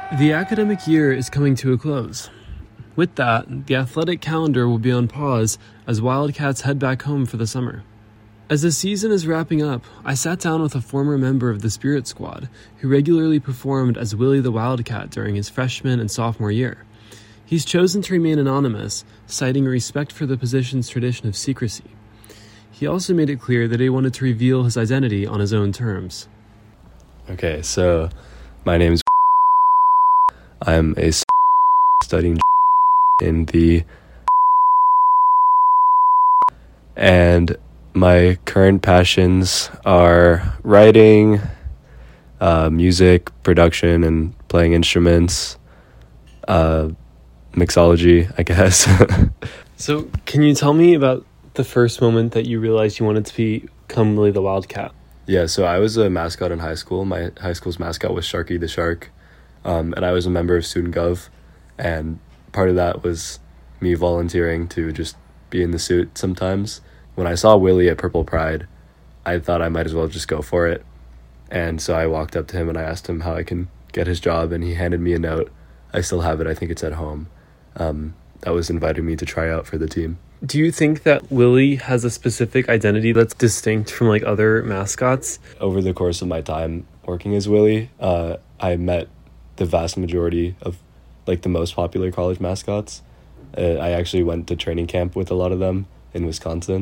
The academic year is coming to a close. With that, the athletic calendar will be on pause as Wildcats head back home for the summer. As the season is wrapping up, I sat down with a former member of the Spirit Squad who regularly performed as Willie the Wildcat during his freshman and sophomore year. He's chosen to remain anonymous, citing respect for the position's tradition of secrecy. He also made it clear that he wanted to reveal his identity on his own terms. Okay, so my name's I'm a studying in the and my current passions are writing, music, production, and playing instruments, mixology, I guess. So, can you tell me about the first moment that you realized you wanted to become Willie the Wildcat? Yeah, so I was a mascot in high school. My high school's mascot was Sharky the Shark, and I was a member of Student Gov, and part of that was me volunteering to just be in the suit sometimes. When I saw Willie at Purple Pride, I thought I might as well just go for it. And so I walked up to him and I asked him how I can get his job, and he handed me a note. I still have it. I think it's at home. That was inviting me to try out for the team. Do you think that Willie has a specific identity that's distinct from like other mascots? Over the course of my time working as Willie, I met the vast majority of like the most popular college mascots. I actually went to training camp with a lot of them in Wisconsin.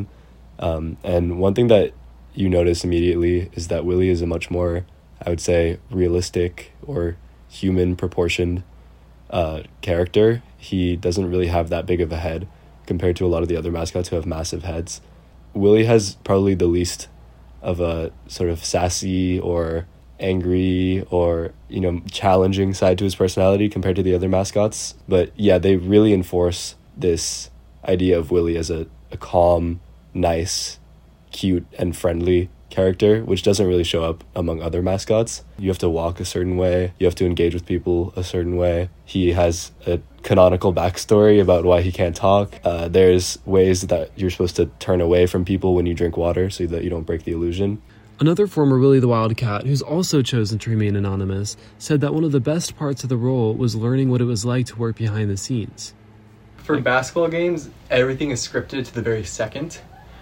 And one thing that you notice immediately is that Willie is a much more, I would say, realistic or human proportioned character. He doesn't really have that big of a head compared to a lot of the other mascots who have massive heads. Willie has probably the least of a sort of sassy or angry or, challenging side to his personality compared to the other mascots. But yeah, they really enforce this idea of Willie as a calm, nice, cute, and friendly character, which doesn't really show up among other mascots. You have to walk a certain way. You have to engage with people a certain way. He has a canonical backstory about why he can't talk. There's ways that you're supposed to turn away from people when you drink water so that you don't break the illusion. Another former Willie the Wildcat, who's also chosen to remain anonymous, said that one of the best parts of the role was learning what it was like to work behind the scenes. For basketball games, everything is scripted to the very second.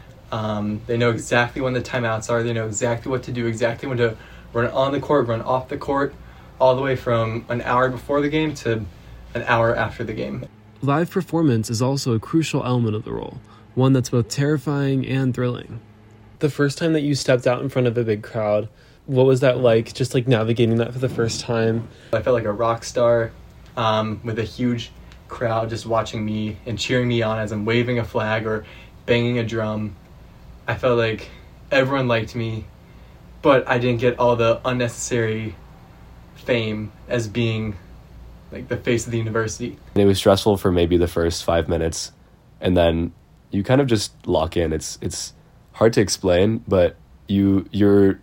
They know exactly when the timeouts are. They know exactly what to do, exactly when to run on the court, run off the court, all the way from an hour before the game to an hour after the game. Live performance is also a crucial element of the role, one that's both terrifying and thrilling. The first time that you stepped out in front of a big crowd, what was that like, just like navigating that for the first time? I felt like a rock star with a huge crowd just watching me and cheering me on as I'm waving a flag or banging a drum. I felt like everyone liked me, but I didn't get all the unnecessary fame as being like the face of the university. And it was stressful for maybe the first 5 minutes, and then you kind of just lock in. It's hard to explain, but this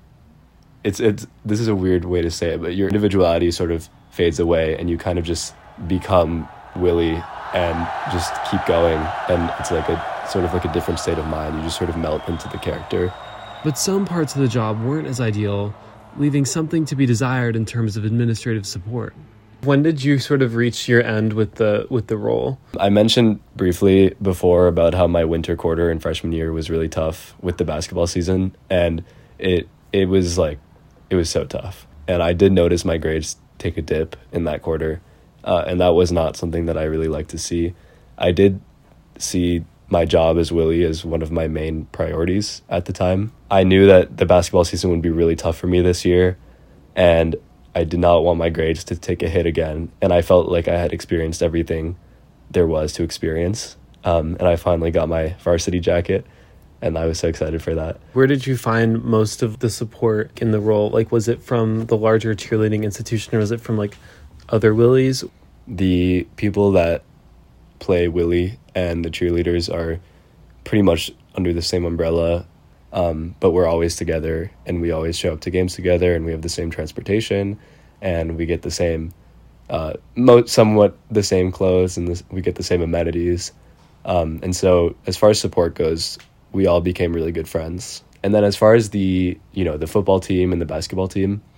is a weird way to say it, but your individuality sort of fades away and you kind of just become Willie and just keep going, and it's like a sort of like a different state of mind. You just sort of melt into the character. But some parts of the job weren't as ideal, leaving something to be desired in terms of administrative support. When did you sort of reach your end with the role? I mentioned briefly before about how my winter quarter in freshman year was really tough with the basketball season, and it was so tough. And I did notice my grades take a dip in that quarter, and that was not something that I really liked to see. I did see my job as Willie as one of my main priorities at the time. I knew that the basketball season would be really tough for me this year, and I did not want my grades to take a hit again, and I felt like I had experienced everything there was to experience, and I finally got my varsity jacket, and I was so excited for that. Where did you find most of the support in the role? Like, was it from the larger cheerleading institution, or was it from, like, other Willies? The people that play Willie and the cheerleaders are pretty much under the same umbrella, but we're always together, and we always show up to games together, and we have the same transportation, and we get the same, somewhat the same clothes, and we get the same amenities. And so as far as support goes, we all became really good friends. And then as far as the football team and the basketball team,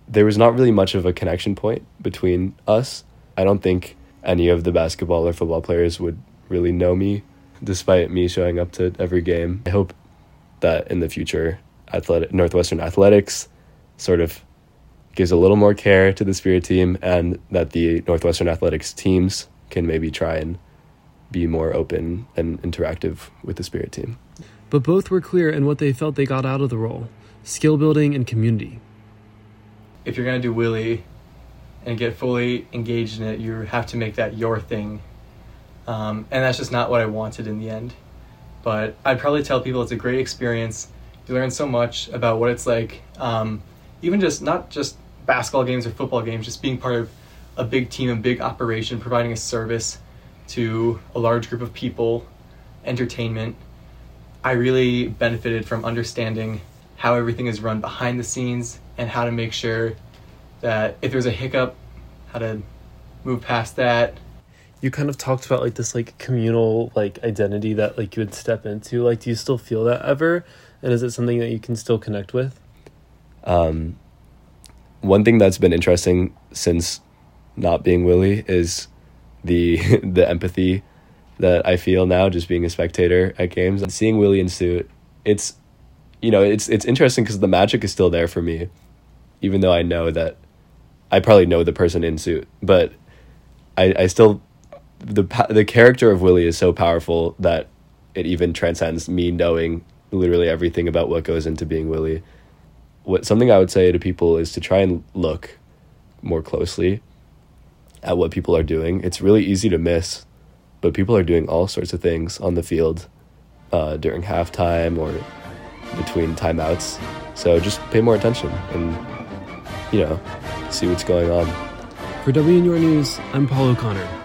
there was not really much of a connection point between us. I don't think any of the basketball or football players would really know me, despite me showing up to every game. I hope that in the future, Northwestern Athletics sort of gives a little more care to the Spirit team, and that the Northwestern Athletics teams can maybe try and be more open and interactive with the Spirit team. But both were clear in what they felt they got out of the role: skill building and community. If you're going to do Willie and get fully engaged in it, you have to make that your thing. And that's just not what I wanted in the end. But I'd probably tell people it's a great experience. You learn so much about what it's like, even just not just basketball games or football games, just being part of a big team, a big operation, providing a service to a large group of people, entertainment. I really benefited from understanding how everything is run behind the scenes and how to make sure that if there's a hiccup, how to move past that. You kind of talked about like this like communal like identity that like you would step into. Like, do you still feel that ever? And is it something that you can still connect with? One thing that's been interesting since not being Willie is the empathy that I feel now just being a spectator at games. And seeing Willie in suit, it's interesting because the magic is still there for me, even though I know that I probably know the person in suit, but I still, the character of Willie is so powerful that it even transcends me knowing literally everything about what goes into being Willie. Something I would say to people is to try and look more closely at what people are doing. It's really easy to miss, but people are doing all sorts of things on the field during halftime or between timeouts. So just pay more attention and, see what's going on. For WNUR News, I'm Paul O'Connor.